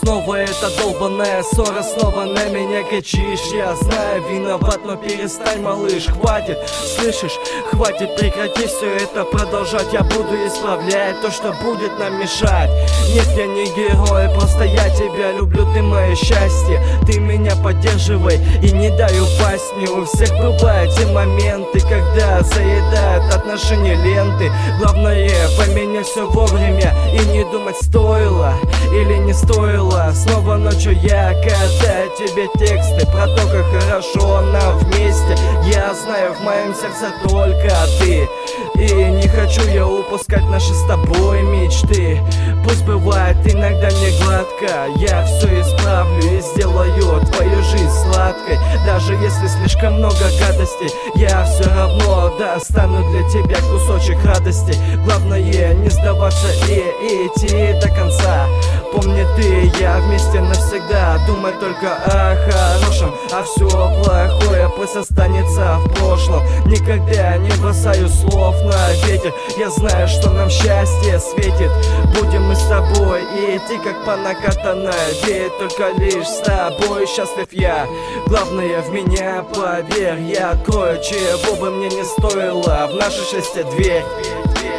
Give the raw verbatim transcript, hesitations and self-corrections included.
снова эта долбаная ссора, снова на меня кричишь. Я знаю, виноват, но перестань, малыш, хватит. Слышишь, хватит, прекрати все это продолжать. Я буду исправлять то, что будет нам мешать. Нет, я не герой, просто я тебя люблю, ты мое счастье. Ты меня поддерживай и не дай упасть. Не у всех бывают те моменты, когда заедают отношения ленты. Главное поменять все вовремя и не думать, стоило или не стоило. Снова ночью я катаю тебе тексты про то, как хорошо нам вместе. Я знаю, в моем сердце только ты, и не хочу я упускать наши с тобой мечты. Пусть бывает иногда не гладко, я все исправлю и сделаю твою жизнь сладкой. Даже если слишком много гадостей, я все равно достану для тебя кусочек радости. Главное не сдаваться и идти до конца. Помни ты, я вместе навсегда. Думай только о хорошем, а все плохое пусть останется в прошлом. Никогда не бросаю слов на ветер. Я знаю, что нам счастье светит. Будем мы с тобой идти как по накатанной. Ведь только лишь с тобой счастлив я. Главное в меня поверь. Я открою, чего бы мне не стоило в наше счастье дверь.